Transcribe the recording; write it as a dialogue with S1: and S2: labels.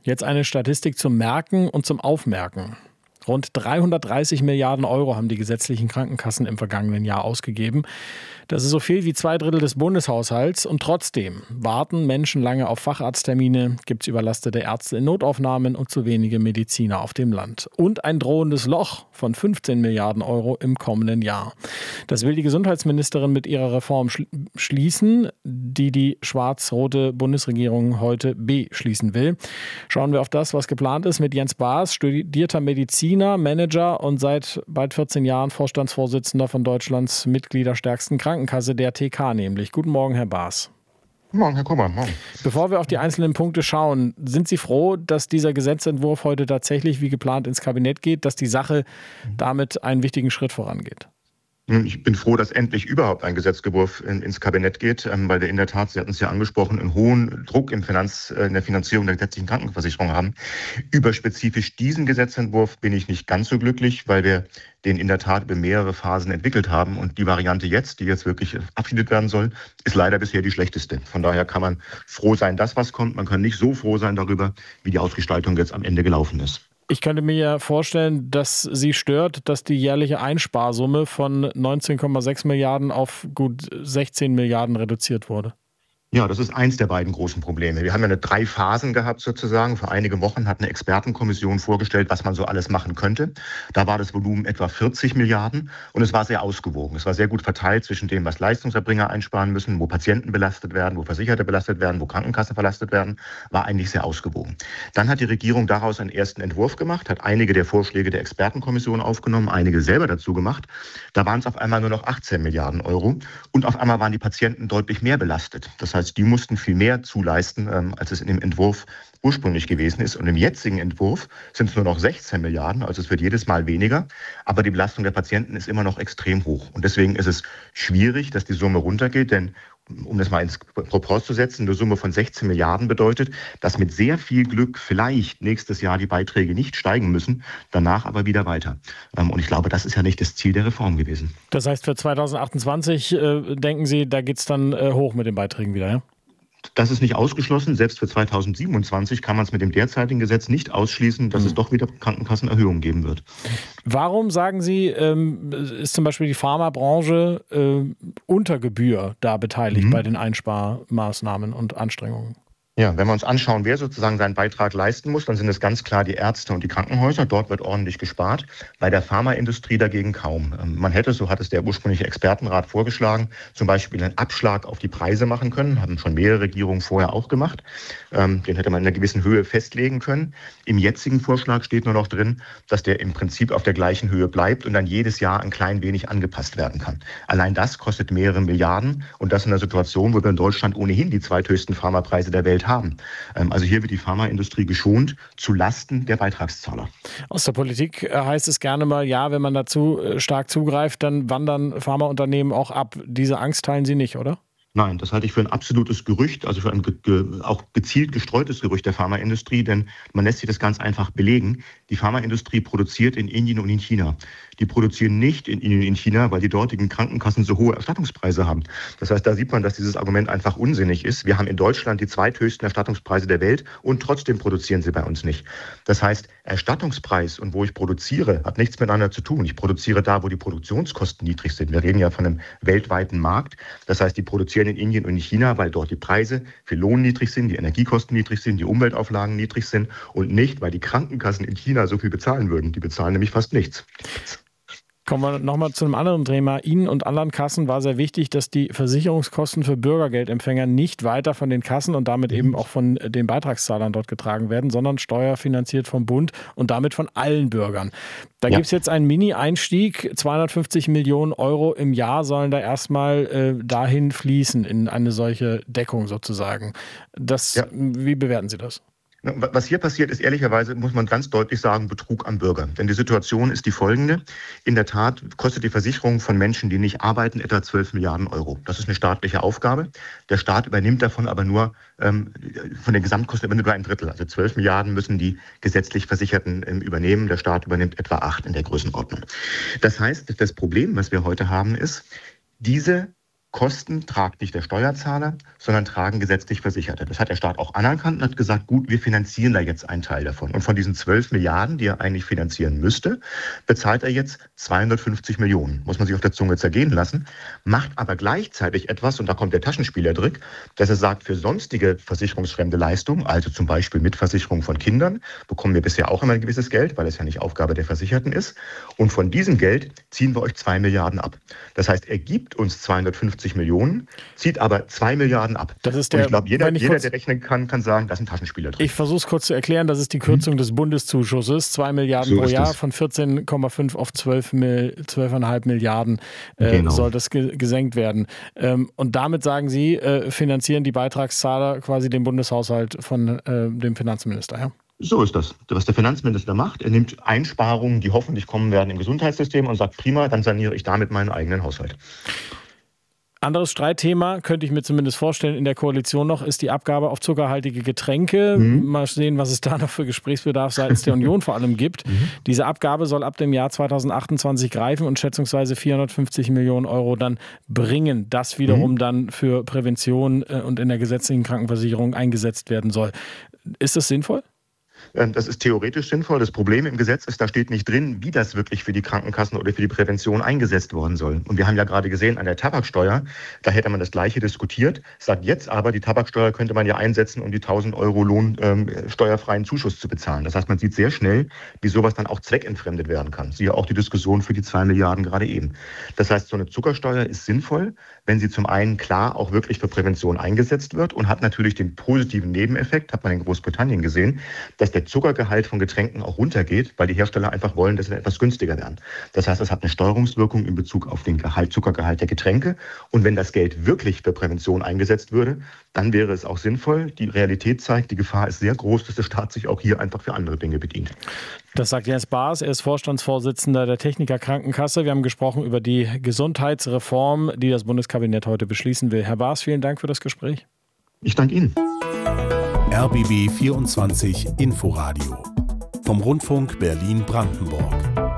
S1: Jetzt eine Statistik zum Merken und zum Aufmerken. Rund 330 Milliarden Euro haben die gesetzlichen Krankenkassen im vergangenen Jahr ausgegeben. Das ist so viel wie 2/3 des Bundeshaushalts. Und trotzdem warten Menschen lange auf Facharzttermine, gibt es überlastete Ärzte in Notaufnahmen und zu wenige Mediziner auf dem Land. Und ein drohendes Loch von 15 Milliarden Euro im kommenden Jahr. Das will die Gesundheitsministerin mit ihrer Reform schließen, die schwarz-rote Bundesregierung heute beschließen will. Schauen wir auf das, was geplant ist, mit Jens Baas, studierter Mediziner, Manager und seit bald 14 Jahren Vorstandsvorsitzender von Deutschlands mitgliederstärksten Krankenkasse, der TK nämlich. Guten Morgen, Herr Baas.
S2: Guten Morgen, Herr Kummer. Morgen.
S1: Bevor wir auf die einzelnen Punkte schauen, sind Sie froh, dass dieser Gesetzentwurf heute tatsächlich wie geplant ins Kabinett geht, dass die Sache damit einen wichtigen Schritt vorangeht?
S2: Ich bin froh, dass endlich überhaupt ein Gesetzentwurf ins Kabinett geht, weil wir in der Tat, Sie hatten es ja angesprochen, einen hohen Druck in der Finanzierung der gesetzlichen Krankenversicherung haben. Über spezifisch diesen Gesetzentwurf bin ich nicht ganz so glücklich, weil wir den in der Tat über mehrere Phasen entwickelt haben. Und die Variante jetzt, die jetzt wirklich verabschiedet werden soll, ist leider bisher die schlechteste. Von daher kann man froh sein, dass was kommt. Man kann nicht so froh sein darüber, wie die Ausgestaltung jetzt am Ende gelaufen ist.
S1: Ich könnte mir ja vorstellen, dass Sie stört, dass die jährliche Einsparsumme von 19,6 Milliarden auf gut 16 Milliarden reduziert wurde.
S2: Ja, das ist eins der beiden großen Probleme. Wir haben ja 3 Phasen gehabt sozusagen. Vor einige Wochen hat eine Expertenkommission vorgestellt, was man so alles machen könnte. Da war das Volumen etwa 40 Milliarden und es war sehr ausgewogen. Es war sehr gut verteilt zwischen dem, was Leistungserbringer einsparen müssen, wo Patienten belastet werden, wo Versicherte belastet werden, wo Krankenkassen belastet werden, war eigentlich sehr ausgewogen. Dann hat die Regierung daraus einen ersten Entwurf gemacht, hat einige der Vorschläge der Expertenkommission aufgenommen, einige selber dazu gemacht. Da waren es auf einmal nur noch 18 Milliarden Euro und auf einmal waren die Patienten deutlich mehr belastet. Das heißt, die mussten viel mehr zuleisten, als es in dem Entwurf ursprünglich gewesen ist. Und im jetzigen Entwurf sind es nur noch 16 Milliarden, also es wird jedes Mal weniger. Aber die Belastung der Patienten ist immer noch extrem hoch. Und deswegen ist es schwierig, dass die Summe runtergeht, denn um das mal ins Proporz zu setzen, eine Summe von 16 Milliarden bedeutet, dass mit sehr viel Glück vielleicht nächstes Jahr die Beiträge nicht steigen müssen, danach aber wieder weiter. Und ich glaube, das ist ja nicht das Ziel der Reform gewesen.
S1: Das heißt, für 2028 denken Sie, da geht es dann hoch mit den Beiträgen wieder, ja?
S2: Das ist nicht ausgeschlossen. Selbst für 2027 kann man es mit dem derzeitigen Gesetz nicht ausschließen, dass es doch wieder Krankenkassenerhöhungen geben wird.
S1: Warum, sagen Sie, ist zum Beispiel die Pharmabranche unter Gebühr da beteiligt bei den Einsparmaßnahmen und Anstrengungen?
S2: Ja, wenn wir uns anschauen, wer sozusagen seinen Beitrag leisten muss, dann sind es ganz klar die Ärzte und die Krankenhäuser. Dort wird ordentlich gespart. Bei der Pharmaindustrie dagegen kaum. Man hätte, so hat es der ursprüngliche Expertenrat vorgeschlagen, zum Beispiel einen Abschlag auf die Preise machen können. Haben schon mehrere Regierungen vorher auch gemacht. Den hätte man in einer gewissen Höhe festlegen können. Im jetzigen Vorschlag steht nur noch drin, dass der im Prinzip auf der gleichen Höhe bleibt und dann jedes Jahr ein klein wenig angepasst werden kann. Allein das kostet mehrere Milliarden und das in einer Situation, wo wir in Deutschland ohnehin die zweithöchsten Pharmapreise der Welt haben. Also hier wird die Pharmaindustrie geschont zu Lasten der Beitragszahler.
S1: Aus der Politik heißt es gerne mal, ja, wenn man dazu stark zugreift, dann wandern Pharmaunternehmen auch ab. Diese Angst teilen Sie nicht, oder?
S2: Nein, das halte ich für ein absolutes Gerücht, also für ein auch gezielt gestreutes Gerücht der Pharmaindustrie, denn man lässt sich das ganz einfach belegen. Die Pharmaindustrie produziert in Indien und in China. Die produzieren nicht in Indien und in China, weil die dortigen Krankenkassen so hohe Erstattungspreise haben. Das heißt, da sieht man, dass dieses Argument einfach unsinnig ist. Wir haben in Deutschland die zweithöchsten Erstattungspreise der Welt und trotzdem produzieren sie bei uns nicht. Das heißt, Erstattungspreis und wo ich produziere, hat nichts miteinander zu tun. Ich produziere da, wo die Produktionskosten niedrig sind. Wir reden ja von einem weltweiten Markt. Das heißt, die produzieren in Indien und in China, weil dort die Preise für Lohn niedrig sind, die Energiekosten niedrig sind, die Umweltauflagen niedrig sind und nicht, weil die Krankenkassen in China so viel bezahlen würden. Die bezahlen nämlich fast nichts.
S1: Kommen wir nochmal zu einem anderen Thema. Ihnen und anderen Kassen war sehr wichtig, dass die Versicherungskosten für Bürgergeldempfänger nicht weiter von den Kassen und damit eben auch von den Beitragszahlern dort getragen werden, sondern steuerfinanziert vom Bund und damit von allen Bürgern. Da gibt es jetzt einen Mini-Einstieg. 250 Millionen Euro im Jahr sollen da erstmal dahin fließen, in eine solche Deckung sozusagen. Wie bewerten Sie das?
S2: Was hier passiert, ist ehrlicherweise, muss man ganz deutlich sagen, Betrug am Bürger. Denn die Situation ist die folgende. In der Tat kostet die Versicherung von Menschen, die nicht arbeiten, etwa 12 Milliarden Euro. Das ist eine staatliche Aufgabe. Der Staat übernimmt davon aber nur, von den Gesamtkosten übernimmt nur ein Drittel. Also 12 Milliarden müssen die gesetzlich Versicherten übernehmen. Der Staat übernimmt etwa 8 in der Größenordnung. Das heißt, das Problem, was wir heute haben, ist, diese Kosten tragt nicht der Steuerzahler, sondern tragen gesetzlich Versicherte. Das hat der Staat auch anerkannt und hat gesagt, gut, wir finanzieren da jetzt einen Teil davon. Und von diesen 12 Milliarden, die er eigentlich finanzieren müsste, bezahlt er jetzt 250 Millionen. Muss man sich auf der Zunge zergehen lassen, macht aber gleichzeitig etwas, und da kommt der Taschenspielertrick, dass er sagt, für sonstige versicherungsfremde Leistungen, also zum Beispiel Mitversicherung von Kindern, bekommen wir bisher auch immer ein gewisses Geld, weil es ja nicht Aufgabe der Versicherten ist. Und von diesem Geld ziehen wir euch 2 Milliarden ab. Das heißt, er gibt uns 250 Millionen, zieht aber 2 Milliarden ab.
S1: Das ist
S2: und ich glaube, jeder, der rechnen kann sagen, das ist ein Taschenspielertrick.
S1: Ich versuche es kurz zu erklären, das ist die Kürzung des Bundeszuschusses, 2 Milliarden pro Jahr, von 14,5 auf 12,5 Milliarden soll das gesenkt werden. Und damit, sagen Sie, finanzieren die Beitragszahler quasi den Bundeshaushalt von dem Finanzminister, ja?
S2: So ist das. Was der Finanzminister macht, er nimmt Einsparungen, die hoffentlich kommen werden im Gesundheitssystem und sagt, prima, dann saniere ich damit meinen eigenen Haushalt.
S1: Anderes Streitthema, könnte ich mir zumindest vorstellen, in der Koalition noch, ist die Abgabe auf zuckerhaltige Getränke. Mal sehen, was es da noch für Gesprächsbedarf seitens der Union vor allem gibt. Diese Abgabe soll ab dem Jahr 2028 greifen und schätzungsweise 450 Millionen Euro dann bringen. Das wiederum dann für Prävention und in der gesetzlichen Krankenversicherung eingesetzt werden soll. Ist das sinnvoll?
S2: Das ist theoretisch sinnvoll. Das Problem im Gesetz ist, da steht nicht drin, wie das wirklich für die Krankenkassen oder für die Prävention eingesetzt worden soll. Und wir haben ja gerade gesehen, an der Tabaksteuer, da hätte man das Gleiche diskutiert. Sagt jetzt aber, die Tabaksteuer könnte man ja einsetzen, um die 1.000 Euro steuerfreien Zuschuss zu bezahlen. Das heißt, man sieht sehr schnell, wie sowas dann auch zweckentfremdet werden kann. Siehe auch die Diskussion für die 2 Milliarden gerade eben. Das heißt, so eine Zuckersteuer ist sinnvoll, wenn sie zum einen klar auch wirklich für Prävention eingesetzt wird und hat natürlich den positiven Nebeneffekt, hat man in Großbritannien gesehen, dass der Zuckergehalt von Getränken auch runtergeht, weil die Hersteller einfach wollen, dass sie etwas günstiger werden. Das heißt, es hat eine Steuerungswirkung in Bezug auf den Zuckergehalt der Getränke. Und wenn das Geld wirklich für Prävention eingesetzt würde, dann wäre es auch sinnvoll. Die Realität zeigt, die Gefahr ist sehr groß, dass der Staat sich auch hier einfach für andere Dinge bedient.
S1: Das sagt Jens Baas, er ist Vorstandsvorsitzender der Techniker Krankenkasse. Wir haben gesprochen über die Gesundheitsreform, die das Bundeskabinett heute beschließen will. Herr Baas, vielen Dank für das Gespräch.
S2: Ich danke Ihnen.
S3: RBB 24 Inforadio vom Rundfunk Berlin-Brandenburg.